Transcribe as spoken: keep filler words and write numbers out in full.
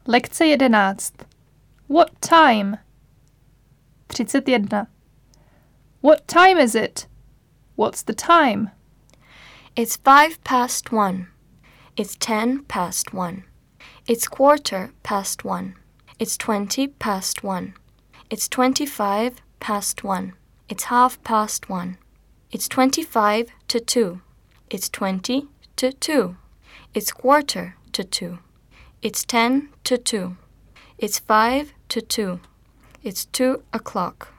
Lekce jedenáct. What time? třicet jedna. What time is it? What's the time? It's five past one. It's ten past one. It's quarter past one. It's twenty past one. It's twenty-five past one. It's half past one. It's twenty-five to two. It's twenty to two. It's quarter to two. It's ten to two. It's five to two. It's two o'clock.